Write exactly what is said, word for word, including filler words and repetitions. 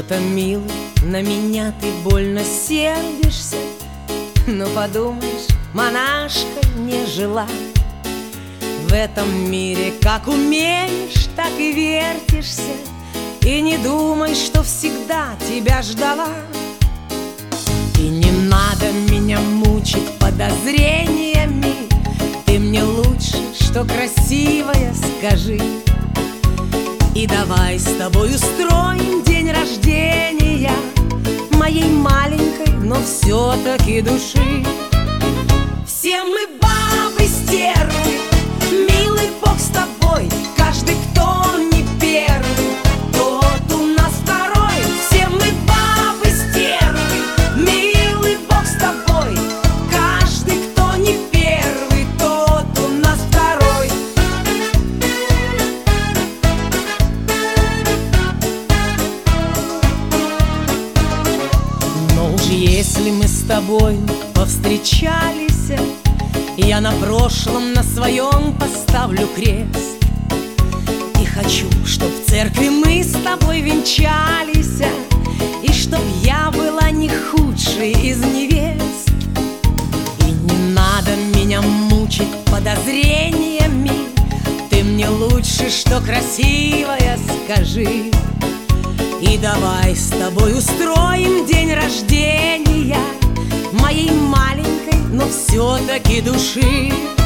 Что-то, милый, на меня ты больно сердишься. Ну, подумаешь, монашка не жила. В этом мире как умеешь, так и вертишься. И не думай, что всегда тебя ждала. И не надо меня мучить подозрениями. Ты мне лучше, что красивая, скажи. И давай с тобой устроим день рождения моей маленькой, но все-таки души. Все мы бабы стервы, милый Бог с тобой. Каждый, кто не первый, тот у нас второй. Все мы бабы стервы, милый Бог с тобой. Каждый, кто не первый, тот у нас второй. Но уж если мы с тобой повстречались, я на прошлом, на своем поставлю крест. И хочу, чтоб в церкви мы с тобой венчались, и чтоб я была не худшей из невест. И не надо меня мучить подозрениями. Ты мне лучше, что красивая, скажи. И давай с тобой устроим день рождения моей маленькой, но все-таки души.